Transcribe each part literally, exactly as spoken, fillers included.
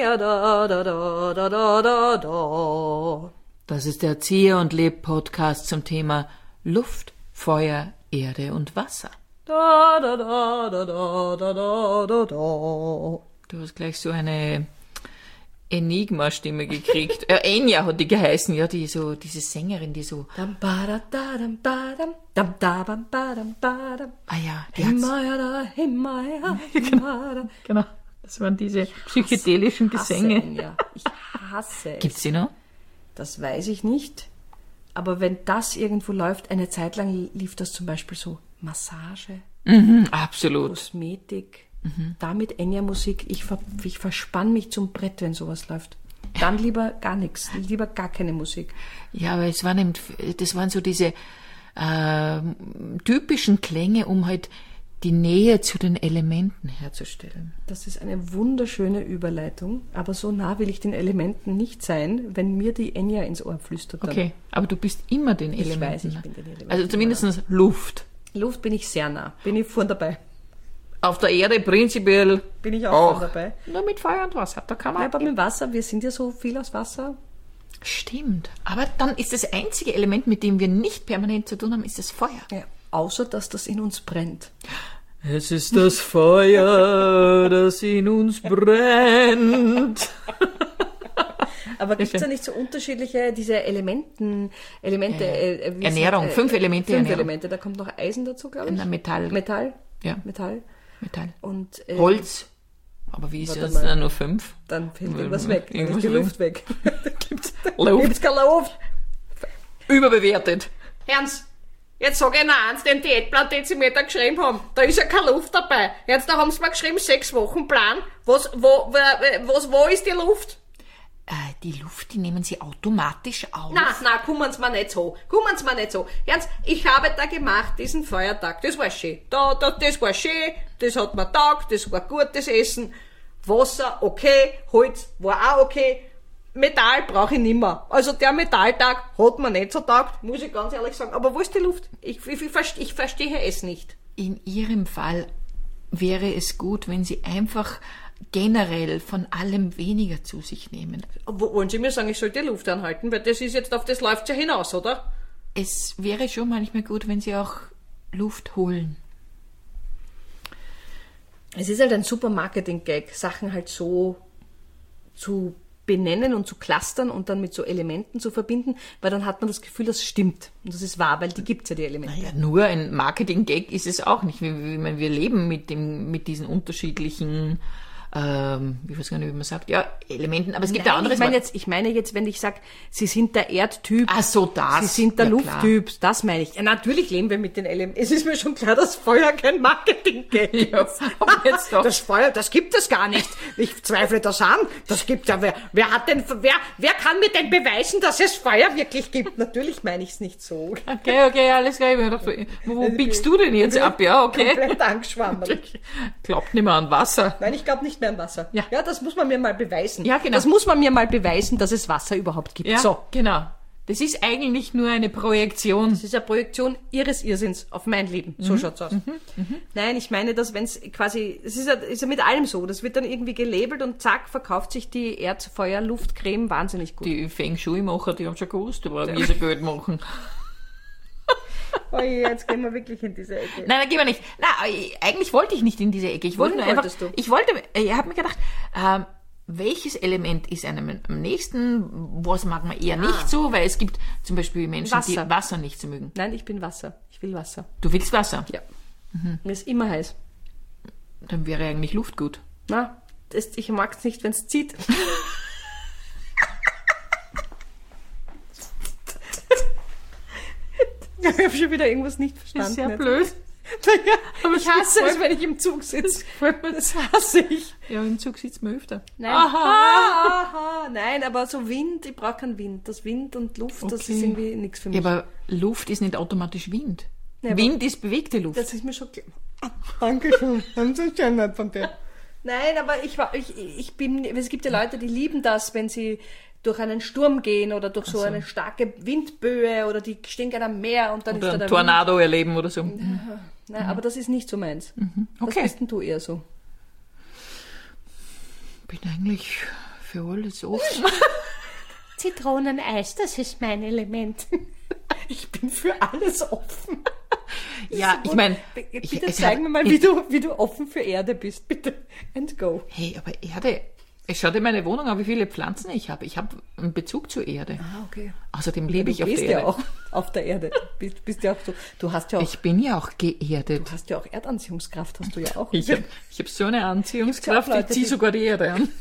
Meer, da, da, da, da, da, da, da. Das ist der Erzieher- und Leb-Podcast zum Thema Luft, Feuer, Erde und Wasser. Da, da, da, da, da, da, da, da, da. Du hast gleich so eine Enigma-Stimme gekriegt. äh, Enya hat die geheißen, ja, die so, diese Sängerin, die so... Dam, ba, da, da, dam, ba, dam, dam, da, bam, ba, dam, ba, dam. Ah ja, die hat's. Himmaya, da, Himmaya, Himmaya. Genau, das waren diese psychedelischen Gesänge. Ja, ich hasse es. Gibt's die noch? Das weiß ich nicht. Aber wenn das irgendwo läuft, eine Zeit lang lief das zum Beispiel so Massage, Mhm, absolut. Kosmetik, mhm. damit Enya-Musik. Ich, ver, ich verspann mich zum Brett, wenn sowas läuft. Dann lieber gar nichts, lieber gar keine Musik. Ja, aber es waren eben, das waren so diese äh, typischen Klänge, um halt die Nähe zu den Elementen herzustellen. Das ist eine wunderschöne Überleitung, aber so nah will ich den Elementen nicht sein, wenn mir die Enya ins Ohr flüstert. Dann. Okay, aber du bist immer den Ich Elementen. weiß, ich bin den Elementen. Also zumindest Luft. Luft bin ich sehr nah, bin ich vorn dabei. Auf der Erde prinzipiell Bin ich auch, auch. vorn dabei. Nur mit Feuer und Wasser, da kann man... Ja, aber mit Wasser, wir sind ja so viel aus Wasser. Stimmt, aber dann ist das einzige Element, mit dem wir nicht permanent zu tun haben, ist das Feuer. Ja. Außer, dass das in uns brennt. Es ist das Feuer, das in uns brennt. Aber gibt es da nicht so unterschiedliche, diese Elementen, Elemente, Äh, äh, wie Ernährung, sind, äh, fünf Elemente Fünf Ernährung. Elemente, da kommt noch Eisen dazu, glaube ich. Na, Metall. Metall. Ja. Metall. Metall. Und äh, Holz. Aber wie ist Warte das mal. denn nur fünf? Dann fällt Weil- irgendwas weg, dann irgendwas ist die weg. Luft weg. Da gibt's, da Luft. gibt's keine Luft. Überbewertet. Ernst, jetzt sag ich noch eins, den Diätplan, den sie mir da geschrieben haben, da ist ja keine Luft dabei. Jetzt, da haben sie mir geschrieben, sechs Wochen Plan. Was, wo, wo, was, wo ist die Luft? Äh, die Luft, die nehmen sie automatisch auf. Na, na, kommen Sie mir nicht so. Kommen Sie mir nicht so. Ernst, ich habe da gemacht, diesen Feiertag, das war schön. Da, da, das war schön, das hat mir taugt, das war gutes Essen. Wasser, okay, Holz war auch okay. Metall brauche ich nimmer. Also der Metalltag hat mir nicht so taugt, muss ich ganz ehrlich sagen. Aber wo ist die Luft? Ich, ich, ich, verstehe, ich verstehe es nicht. In Ihrem Fall wäre es gut, wenn Sie einfach generell von allem weniger zu sich nehmen. Wo, wollen Sie mir sagen, ich soll die Luft anhalten? Weil das ist jetzt, auf das läuft's ja hinaus, oder? Es wäre schon manchmal gut, wenn Sie auch Luft holen. Es ist halt ein super Marketing-Gag, Sachen halt so zu benennen und zu clustern und dann mit so Elementen zu verbinden, weil dann hat man das Gefühl, das stimmt. Und das ist wahr, weil die gibt's ja, die Elemente. Ja, nur ein Marketing-Gag ist es auch nicht. Wir, wir, wir leben mit, dem, mit diesen unterschiedlichen, ähm, ich weiß gar nicht, wie man sagt, ja, Elementen, aber es gibt ja Nein, anderes. ich meine jetzt, ich meine jetzt, wenn ich sage, Sie sind der Erdtyp, Ach so, das. Sie sind der Ja, Lufttyp, das meine ich. Ja, natürlich leben wir mit den Elementen. Es ist mir schon klar, dass Feuer kein Marketing-Gag ist. Ja, aber jetzt doch. Das Feuer, das gibt es gar nicht. Ich zweifle das an. Das gibt ja, wer, wer hat denn, wer, wer kann mir denn beweisen, dass es Feuer wirklich gibt? Natürlich meine ich es nicht so. Okay, okay, alles klar. Ich hab gedacht, Wo, wo biegst du denn jetzt ab? Ja, okay. Komplett angeschwammt. Glaubt nicht mehr an Wasser. Nein, ich glaube nicht mehr an Wasser. Ja. ja, das muss man mir mal beweisen. Ja, genau. Das muss man mir mal beweisen, dass es Wasser überhaupt gibt. Ja, So. genau. Das ist eigentlich nur eine Projektion. Das ist eine Projektion Ihres Irrsinns auf mein Leben. So schaut's aus. Nein, ich meine, dass wenn es quasi, es ist ja, ist ja mit allem so, das wird dann irgendwie gelabelt und zack, verkauft sich die Erdfeuer-Luftcreme wahnsinnig gut. Die Feng Shui-Macher, die haben schon gewusst, aber wie sie Geld machen. Oh je, jetzt gehen wir wirklich in diese Ecke. Nein, da gehen wir nicht. Na, eigentlich wollte ich nicht in diese Ecke. Ich wollte Wohin nur einfach, wolltest du? ich wollte, ich habe mir gedacht, ähm, welches Element ist einem am nächsten, was mag man eher nicht so, weil es gibt zum Beispiel Menschen, Wasser. die Wasser nicht so mögen. Nein, ich bin Wasser. Ich will Wasser. Du willst Wasser? Ja. Mir ist immer heiß. Dann wäre eigentlich Luft gut. Na, das, ich mag es nicht, wenn es zieht. Ich habe schon wieder irgendwas nicht verstanden. Ist sehr jetzt. blöd. Naja, Aber ich es hasse gefällt- es, wenn ich im Zug sitze. Das hasse ich. Ja, im Zug sitzt man öfter. Nein. Aha. Aha. Nein, aber so Wind, ich brauche keinen Wind. Das Wind und Luft, das Okay. ist irgendwie nichts für mich. Ja, aber Luft ist nicht automatisch Wind. Ja, aber- Wind ist bewegte Luft. Das ist mir schon klar. Dankeschön. Haben Sie schon nett von dir. Nein, aber ich, war- ich, ich bin, es gibt ja Leute, die lieben das, wenn sie durch einen Sturm gehen oder durch so, so. eine starke Windböe oder die stehen gerne am Meer und dann Oder ist da ein der Tornado erleben oder so. Wind. Nein, aber das ist nicht so meins. Okay. Das bist denn du eher so. Bin eigentlich für alles offen. Zitroneneis, das ist mein Element. Ich bin für alles offen. Ja, ich meine... Bitte zeig mir mal, wie du, wie du offen für Erde bist, bitte. And go. Hey, aber Erde... Schau dir meine Wohnung an, wie viele Pflanzen ich habe. Ich habe einen Bezug zur Erde. Ah, okay. Außerdem lebe ich du auf der bist Erde. Ja auch auf der Erde. Du bist, bist ja auch so, du hast ja auch... Ich bin ja auch geerdet. Du hast ja auch Erdanziehungskraft, hast du ja auch. Ich habe ich hab so eine Anziehungskraft, Leute, ich ziehe die- sogar die Erde an.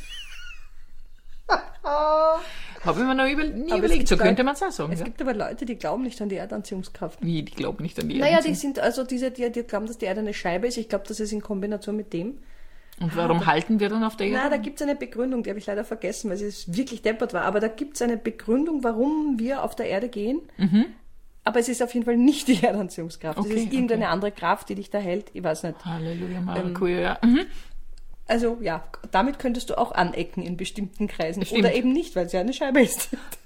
Habe ich mir noch über, nie Aber es überlegt, gibt so Leute- könnte man es auch sagen. Es Ja? gibt aber Leute, die glauben nicht an die Erdanziehungskraft. Wie, die glauben nicht an die Naja, Erde. die sind also diese, die, die glauben, dass die Erde eine Scheibe ist. Ich glaube, das ist in Kombination mit dem. Und warum halten wir dann auf der Erde? Na, da gibt es eine Begründung, die habe ich leider vergessen, weil sie wirklich deppert war. Aber da gibt es eine Begründung, warum wir auf der Erde gehen. Mhm. Aber es ist auf jeden Fall nicht die Erdanziehungskraft. Okay, es ist irgendeine okay. andere Kraft, die dich da hält. Ich weiß nicht. Halleluja, Maracuja, ja. Mhm. Also ja, damit könntest du auch anecken in bestimmten Kreisen. Stimmt. Oder eben nicht, weil es ja eine Scheibe ist.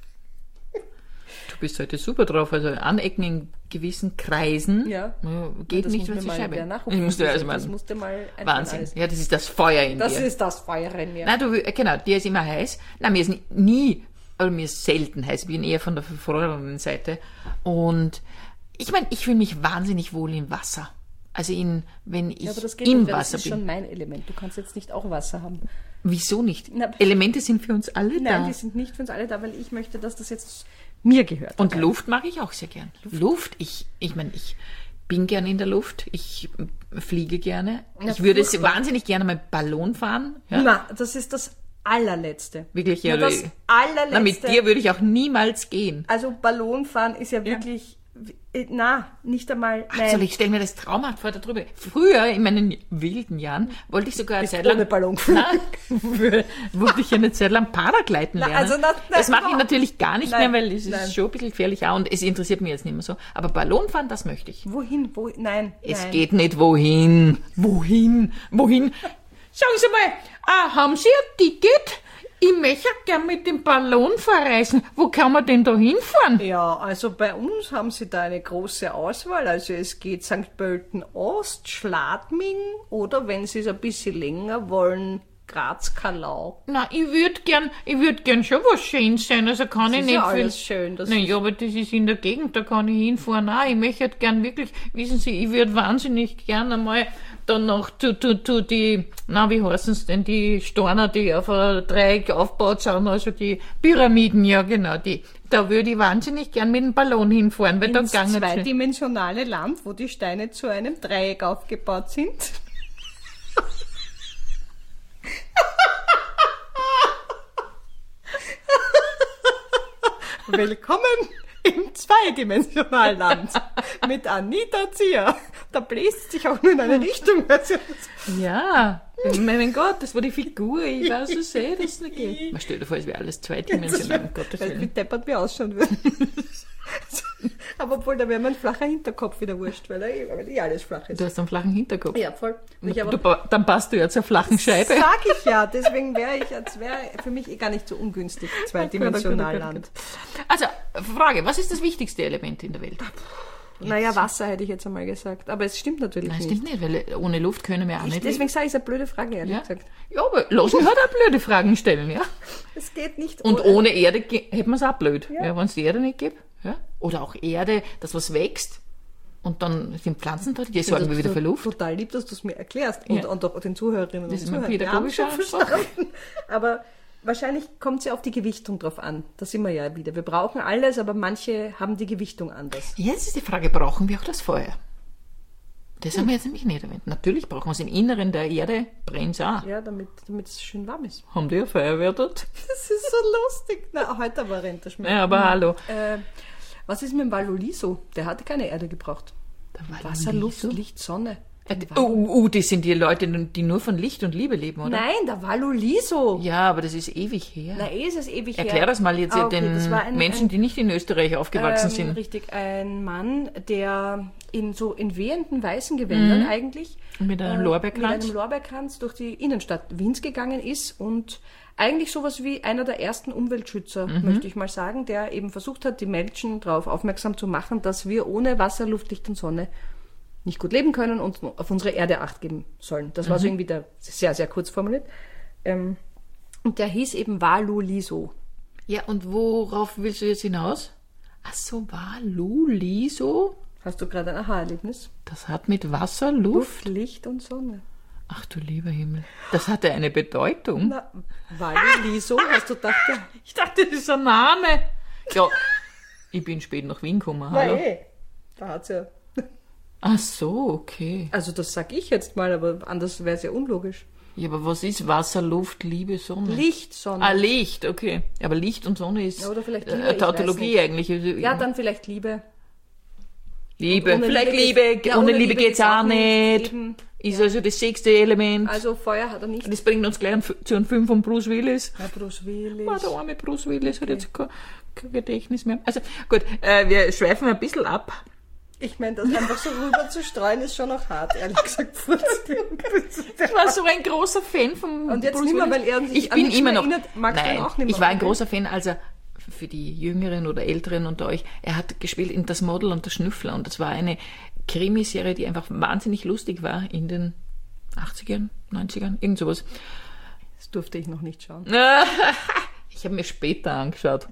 Du bist heute super drauf. Also anecken in gewissen Kreisen Ja. geht Das nicht, muss weil mir es mal Scheibe wer ist. nachrufen. Ich musste also das mal, musste mal einfallen Wahnsinn. alles. Ja, das ist das Feuer in Das dir. ist das Feuer in mir. Nein, du, genau, dir ist immer heiß. Nein, mir ist nie, oder mir ist selten heiß. Ich bin eher von der verfrorenen Seite. Und ich meine, ich fühle mich wahnsinnig wohl im Wasser. Also in, wenn ich Ja, aber das geht im nicht, weil Wasser das ist bin. schon mein Element. Du kannst jetzt nicht auch Wasser haben. Wieso nicht? Na, Elemente sind für uns alle Nein, da. die sind nicht für uns alle da, weil ich möchte, dass das jetzt mir gehört. Und Luft mag ich auch sehr gern. Luft, ich, ich meine, ich bin gern in der Luft. Ich fliege gerne. Ja, ich würde es furchtbar. wahnsinnig gerne mal Ballon fahren. Ja? Na, das ist das allerletzte. Wirklich, Na, ja. das du- allerletzte. Na, mit dir würde ich auch niemals gehen. Also Ballonfahren ist ja wirklich, äh, na, nicht einmal, nein. Also ich stelle mir das traumhaft vor da drüber. Früher, in meinen wilden Jahren, wollte ich sogar eine Zeit lang... ohne Ballon. Nein, wollte ich eine Zeit lang Paragleiten Na, lernen. also na- na- das mache ich natürlich gar nicht Nein, mehr, weil es nein. ist schon ein bisschen gefährlich auch und es interessiert mich jetzt nicht mehr so. Aber Ballonfahren, das möchte ich. Wohin, wo, nein, Es nein. geht nicht wohin. Wohin? Wohin? Sagen Sie mal, ah, haben Sie ein Ticket? Ich möchte gern mit dem Ballon verreisen. Wo kann man denn da hinfahren? Ja, also bei uns haben sie da eine große Auswahl. Also es geht Sankt Pölten Ost, Schladming oder wenn sie es ein bisschen länger wollen, Graz-Kalau. Na, ich würde gern, ich würde gern schon was Schönes sein, also kann ich ist nicht ja viel- alles schön, das Naja, aber das ist in der Gegend, da kann ich hinfahren. Nein, ich möchte halt gern wirklich, wissen Sie, ich würde wahnsinnig gern einmal dann noch zu, zu, zu die, na, wie heißen's denn, die Steine, die auf ein Dreieck aufgebaut sind, also die Pyramiden, ja genau, die. Da würde ich wahnsinnig gern mit dem Ballon hinfahren, weil Ins da gangen zweidimensionale Land, wo die Steine zu einem Dreieck aufgebaut sind. Willkommen im zweidimensionalen Land mit Anita Zier. Da bläst sich auch nur in eine Richtung. Also Ja, mein Gott, das war die Figur, ich weiß so sehr, dass es nicht geht. Man stellt dir vor, es wäre alles zweidimensional, um Gottes weil wie Willen. deppert mir ausschauen würde. Aber obwohl, da wäre mein flacher Hinterkopf wieder wurscht, weil, er, weil eh alles flach ist. Du hast einen flachen Hinterkopf. Ja, voll. Und ich aber, Du, pa- dann passt du ja zur flachen Scheibe. sag ich ja, deswegen wäre ich, als wäre für mich eh gar nicht so ungünstig, zweidimensional Land. Also, Frage, was ist das wichtigste Element in der Welt? Naja, Wasser hätte ich jetzt einmal gesagt, aber es stimmt natürlich Nein, nicht. stimmt nicht, weil ohne Luft können wir auch Ich, nicht deswegen leben. sage ich, es ist eine blöde Frage, ehrlich Ja? gesagt. Ja, aber lass mich halt auch blöde Fragen stellen, ja? Es geht nicht Und ohne- ohne Erde ge- hätten wir es auch blöd, Ja. ja. wenn es die Erde nicht gibt. Ja? Oder auch Erde, das was wächst und dann sind Pflanzen da, die sorgen wir wieder für Luft. Total lieb, dass du es mir erklärst und, Ja. und auch den Zuhörerinnen Das und ist mein Zuhörern. Wir haben pädagogischer schon Anspruch. verstanden. Aber wahrscheinlich kommt es ja auf die Gewichtung drauf an. Da sind wir ja wieder. Wir brauchen alles, aber manche haben die Gewichtung anders. Jetzt ist die Frage, brauchen wir auch das Feuer? Das haben wir jetzt nämlich nicht erwähnt. Natürlich brauchen wir es im Inneren der Erde, brennt es auch. Ja, damit damit es schön warm ist. Haben die eine Feuerwehr dort? Das ist so lustig. Na, heute aber rennt der Schmerz. Ja, aber hallo. Äh, was ist mit dem Valoliso? Der hatte keine Erde gebraucht. Wasser, Luft, Licht, Sonne. Äh, Oh, oh, das sind die Leute, die nur von Licht und Liebe leben, oder? Nein, der Valoliso. Ja, aber das ist ewig her. Na, eh ist es ewig her. Erklär das mal jetzt Ah, okay, den das war ein- Menschen, ein- die nicht in Österreich aufgewachsen Ähm, sind. richtig, ein Mann, der in so in wehenden weißen Gewändern eigentlich Mit einem äh, Lorbeerkranz. mit einem Lorbeerkranz durch die Innenstadt Wiens gegangen ist und eigentlich sowas wie einer der ersten Umweltschützer, Mhm. möchte ich mal sagen, der eben versucht hat, die Menschen darauf aufmerksam zu machen, dass wir ohne Wasser, Luft, Licht und Sonne nicht gut leben können und auf unsere Erde Acht geben sollen. Das war so irgendwie der, sehr, sehr kurz formuliert. Ähm, Und der hieß eben Walu Liso. Ja, und worauf willst du jetzt hinaus? Ach so, Walu Liso? Hast du gerade ein Aha-Erlebnis? Das hat mit Wasser, Luft... Luft, Licht und Sonne. Ach du lieber Himmel. Das hatte eine Bedeutung. Na, Walu Liso, hast du gedacht? Ja. Ich dachte, das ist ein Name. Ja, ich bin spät nach Wien gekommen. Hallo. Hey, da hat's ja... Ach so, okay. Also das sag ich jetzt mal, aber anders wäre es ja unlogisch. Ja, aber was ist Wasser, Luft, Liebe, Sonne? Licht, Sonne. Ah, Licht, okay. Aber Licht und Sonne ist Ja, oder vielleicht äh, Liebe, ich weiß Tautologie nicht. eigentlich. Ja, dann vielleicht Liebe. Liebe, Und ohne vielleicht Liebe Liebe, geht's- ja, ohne ohne Liebe Liebe geht's geht's auch auch nicht. nicht. Eben. Ist also das sechste Element. Also Feuer hat er nicht. Und das bringt uns gleich an- zu einem Film von Bruce Willis. Ja, Bruce Willis. Ah, der arme Bruce Willis hat jetzt kein, kein Gedächtnis mehr. Also gut, äh, wir schweifen ein bisschen ab. Ich meine, das einfach so rüber zu streuen, ist schon noch hart, ehrlich gesagt. Ich war so ein großer Fan von Und jetzt Bruce nicht mehr, Willis. weil er sich Ich an bin nichts immer mehr noch. erinnert. Magst du ihn Nein, auch nicht mehr, ich war ein okay? großer Fan, also für die Jüngeren oder Älteren unter euch, er hat gespielt in Das Model und der Schnüffler und das war eine Krimiserie, die einfach wahnsinnig lustig war in den achtzigern, neunzigern, irgend sowas. Das durfte ich noch nicht schauen. Ich habe mir später angeschaut.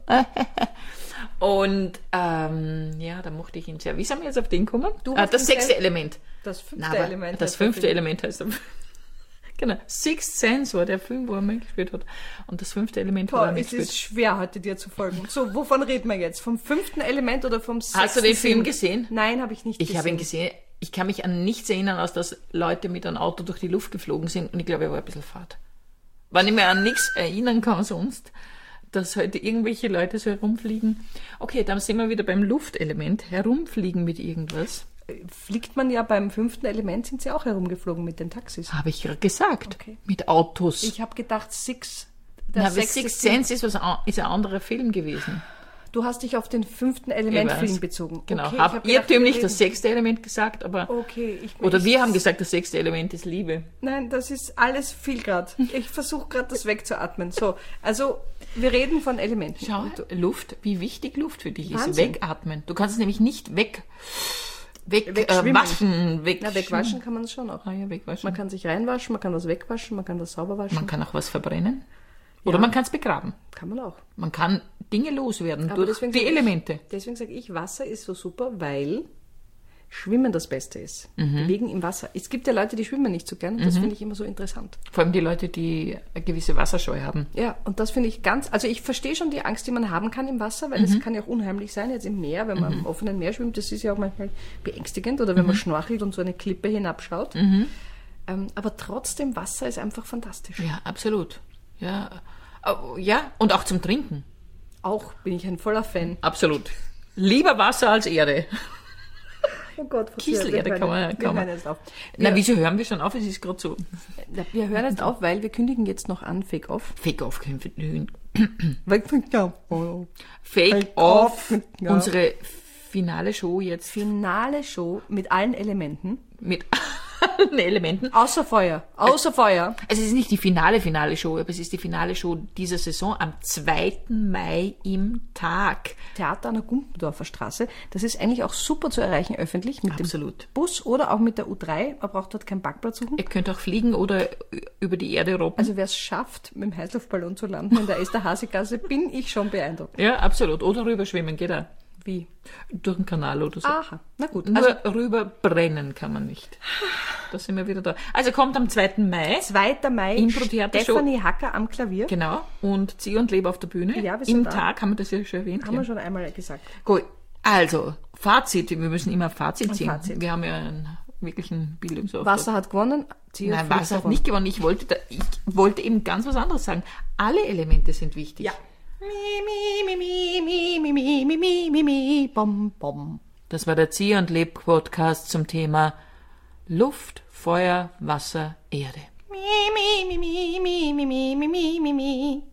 Und ähm, ja, da mochte ich ihn sehr. Wie sind wir jetzt auf den gekommen? Du Ah, hast das ihn sechste sehr- Element. Das fünfte Nein, aber Element. Das heißt der fünfte Film. Element heißt er. Genau. Sixth Sense war der Film, wo er mitgespielt hat. Und das fünfte Element hat er Boah, es mitgespielt. ist schwer, heute dir zu folgen. So, wovon reden wir jetzt? Vom fünften Element oder vom sechsten? Hast du den Film Sinn? gesehen? Nein, habe ich nicht Ich gesehen. habe ihn gesehen. Ich kann mich an nichts erinnern, als dass Leute mit einem Auto durch die Luft geflogen sind. Und ich glaube, er war ein bisschen fad. Wenn ich mir an nichts erinnern kann sonst, dass heute irgendwelche Leute so herumfliegen. Okay, dann sind wir wieder beim Luftelement. Herumfliegen mit irgendwas. Fliegt man ja beim fünften Element, sind sie auch herumgeflogen mit den Taxis. Habe ich gerade gesagt. Okay. Mit Autos. Ich habe gedacht, Six. Der Na, aber sechste Sixth Sinn. Sense ist, was, an- ist ein anderer Film gewesen. Du hast dich auf den fünften Ich Element-Film weiß. bezogen. Genau. Okay, ich hab hab gedacht, irrtümlich wir das reden- sechste Element gesagt, aber... Okay, ich Oder ich- wir haben gesagt, das sechste Element ist Liebe. Nein, das ist alles viel grad. Ich versuche gerade das wegzuatmen. So, also wir reden von Elementen. Schau, du, Luft, wie wichtig Luft für dich ist. Wahnsinn. Wegatmen. Du kannst es nämlich nicht weg... Weg, Wegschwimmen. äh, waschen, weg, Na, wegwaschen kann man es schon auch. Ah ja, wegwaschen. Man kann sich reinwaschen, man kann was wegwaschen, man kann was sauber waschen. Man kann auch was verbrennen. Oder Ja. man kann es begraben. Kann man auch. Man kann Dinge loswerden Aber durch deswegen die sag ich- Elemente. Deswegen sage ich, Wasser ist so super, weil Schwimmen das Beste ist. Mhm. Wegen im Wasser. Es gibt ja Leute, die schwimmen nicht so gern. Und das finde ich immer so interessant. Vor allem die Leute, die eine gewisse Wasserscheu haben. Ja, und das finde ich ganz, also ich verstehe schon die Angst, die man haben kann im Wasser, weil Mhm. es kann ja auch unheimlich sein, jetzt im Meer, wenn man im offenen Meer schwimmt, das ist ja auch manchmal beängstigend oder wenn Mhm. man schnorchelt und so eine Klippe hinabschaut. Ähm, aber trotzdem, Wasser ist einfach fantastisch. Ja, absolut. Ja, Äh, ja, und auch zum Trinken. Auch bin ich ein voller Fan. Absolut. Lieber Wasser als Erde. Oh Gott, Frau Kieselerde Zierl, wir kann man- hören- kann wir man- hören jetzt auf. Na, Wir, wieso hören wir schon auf? Es ist gerade so. wir hören jetzt auf, weil wir kündigen jetzt noch an, Fake Off. Fake off. Finale Fake Fake off. off, ja. Unsere finale Show jetzt Show mit allen Elementen. mit allen Elementen. Außer Feuer. Außer Feuer. Also es ist nicht die finale, finale Show, aber es ist die finale Show dieser Saison am zweiten Mai im Tag. Theater an der Gumpendorfer Straße. Das ist eigentlich auch super zu erreichen öffentlich mit Absolut. dem Bus oder auch mit der U drei. Man braucht dort keinen Parkplatz suchen. Ihr könnt auch fliegen oder über die Erde robben. Also wer es schafft, mit dem Heißluftballon zu landen in der Esterhazy-Gasse, bin ich schon beeindruckt. Ja, absolut. Oder rüberschwimmen geht auch. Wie? Durch den Kanal oder so. Aha, na gut. Nur Also rüber brennen kann man nicht. Da sind wir wieder da. Also kommt am zweiten Mai. zweiter Mai, Impro-Theatershow. Stefanie Hacker am Klavier. Genau. Und Zieh und Leb auf der Bühne. Ja, wir sind Im da. Tag, haben wir das ja schon erwähnt. Haben ja. wir schon einmal gesagt. Gut. Also, Fazit. Wir müssen immer Fazit Ein ziehen. Fazit. Wir haben ja einen wirklichen Bildungsauftrag. Wasser hat gewonnen. Zieh Nein, und Wasser hat verloren. nicht gewonnen. Ich wollte, da, ich wollte eben ganz was anderes sagen. Alle Elemente sind wichtig. Ja. Mi, mi, mi, mi, mi, mi, mi, mi, mi, mi, bom, bom. Das war der Zieh und Leb Podcast zum Thema Luft, Feuer, Wasser, Erde. Mi, mi, mi, mi, mi, mi, mi, mi, mi, mi.